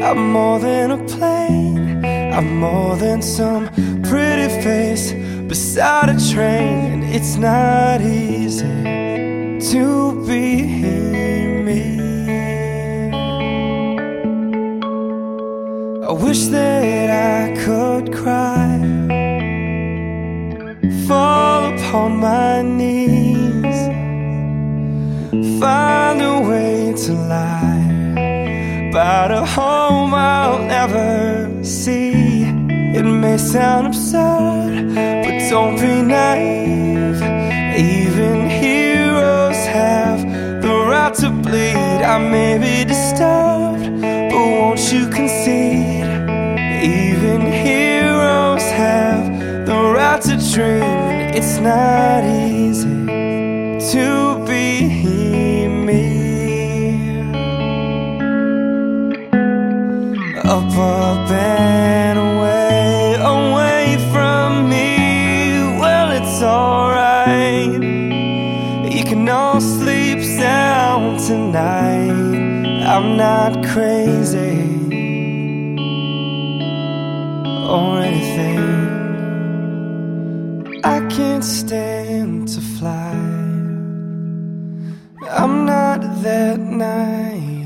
I'm more than a plane, I'm more than some pretty face beside a train. And it's not easy to be me. I wish that I could cry, fall upon my knees, find a way to lie about a home I'll never see. It may sound absurd, but don't be naive. Even heroes have the right to bleed. I may be disturbed, but won't you concede? Even heroes have the right to dream. And it's not easy to be me. Up and away, away from me. Well, it's alright, you can all sleep sound tonight. I'm not crazy or anything. I can't stand to fly, I'm not that naive.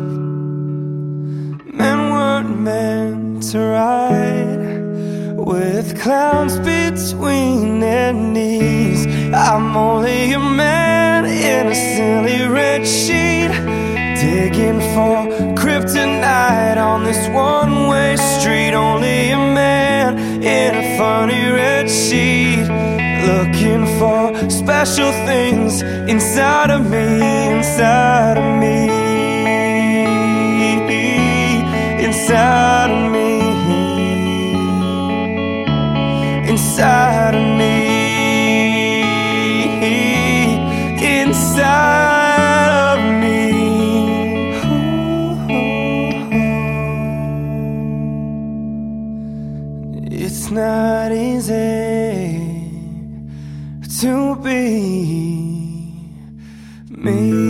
Men weren't meant to ride with clowns between their knees. I'm only a man in a silly red sheet, digging for kryptonite on this one-way street. Only a man in a funny red sheet, looking for special things inside of me, inside of me, inside of me, inside of me, inside of me. It's not easy to be me.